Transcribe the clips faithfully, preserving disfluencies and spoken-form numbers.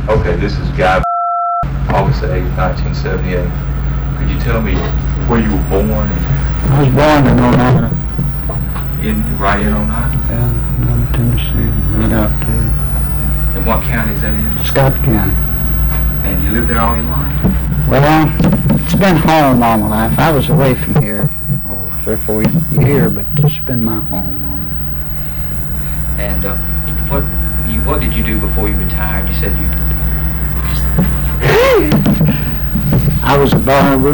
Okay, this is Guy, August the eighth, nineteen seventy-eight. Could you tell me where you were born? And I was born in Oneida. in right in Oneida? Yeah, in Tennessee, right out there. And what county is that in? Scott County. And you lived there all your life? Well, it's been home all my life. I was away from here oh, three or four years, but it's been my home. And uh, what you what did you do before you retired? You said you. I was a barber,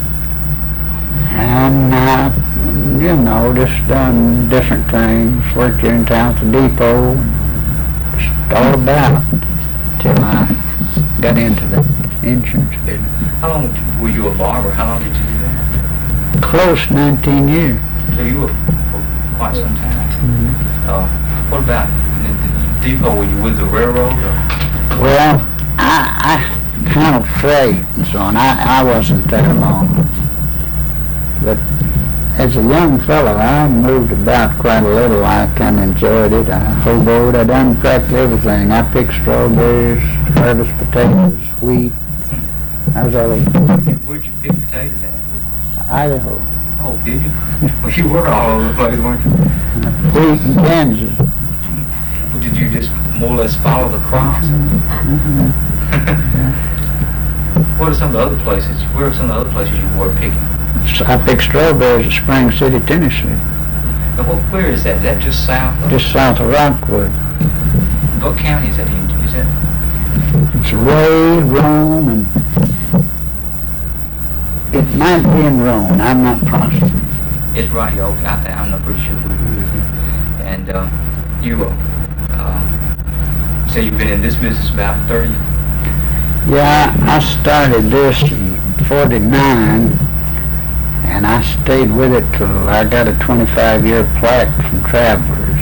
and I, you know, just done different things. Worked here in town at the depot, just all about till I got into the insurance business. How long were you a barber? How long did you do that? Close nineteen years. So you were for quite some time. Mm-hmm. Uh, what about the, the depot? Were you with the railroad? Or? Well, I, I kind of freight and so on. I, I wasn't there long. But as a young fellow, I moved about quite a little. I kind of enjoyed it. I hoboed. I done practically everything. I picked strawberries, harvest potatoes, wheat. I was all over. Where'd you, where'd you pick potatoes at? Idaho. Oh, did you? Well, you were all over the place, weren't you? Wheat in Kansas. Well, did you just more or less follow the crops? Mm-hmm. What are some of the other places? Where are some of the other places you were picking? So I picked strawberries at Spring City, Tennessee, And what, where is that? Is that just south of? just south of Rockwood. What county is that in? Is that? It's Ray, Rome, and it might be in Rome. I'm not positive. It's right here. Okay, I think I'm not pretty sure where it is. And uh, you uh, uh, say you've been in this business about thirty. Yeah, I started this in forty-nine, and I stayed with it till I got a twenty-five year plaque from Travelers.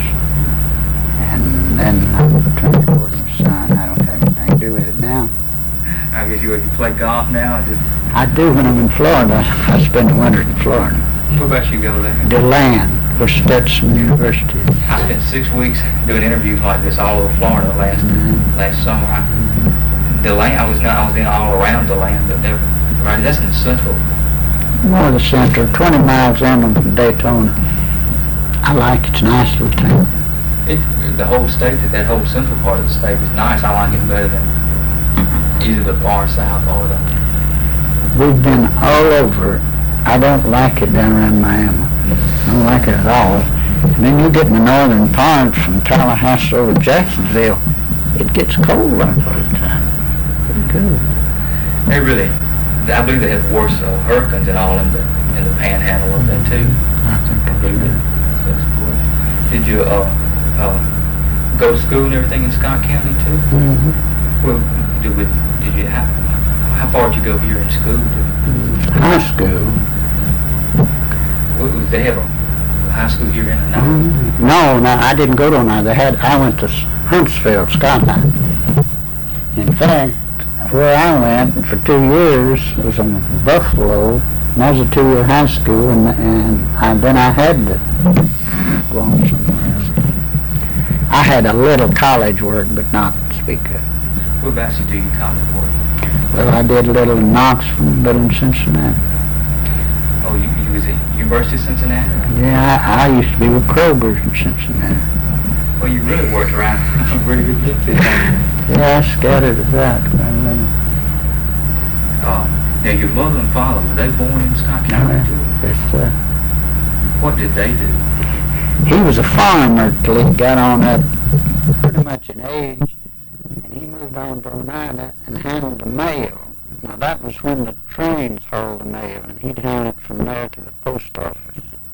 And then I turned it over to my son. I don't have anything to do with it now. I guess you you play golf now. And just I do when I'm in Florida. I spend the winter in Florida. where about you go there? DeLand, for Stetson University. I spent six weeks doing interviews like this all over Florida last Mm-hmm. last summer. I, DeLand, I was not. I was in all around DeLand, but never. Right, that's in the central. More of the center, twenty miles inland from Daytona. I like it. It's a nice little town. It the whole state, that that whole central part of the state is nice. I like it better than either the far south or the. We've been all over. I don't like it down around Miami. I don't like it at all. And then you get in the northern part from Tallahassee over to Jacksonville. It gets cold right all the time. Pretty good. They really, I believe they have worse uh, hurricanes and all in the in the Panhandle of that too. I think I believe it. That's worse. Did you uh, uh, go to school and everything in Scott County too? Mm-hmm. Well, did we, did you how, how far did you go here in school? Did, High school. what, was they have a high school here in Oneida? Mm-hmm. No, no, I didn't go to Oneida. They had. I went to Huntsville, Scotland. In fact, where I went for two years was in Buffalo, and that was a two-year high school, and and I, then I had to go on somewhere. I had a little college work, but not to speak of. Whereabouts you do your college work? Well, I did a little in Knoxville, a little in Cincinnati. Oh, you, you was at University of Cincinnati? Yeah, I, I used to be with Kroger's in Cincinnati. Well, you really worked around a pretty good bit there. Yeah, I scattered about quite a little. Uh, now, your mother and father, were they born in Scott County too? Yes, sir. What did they do? He was a farmer till he got on up pretty much in age, and he moved on to Oneida and handled the mail. Now that was when the trains hauled the mail, and he'd handle it from there to the post office.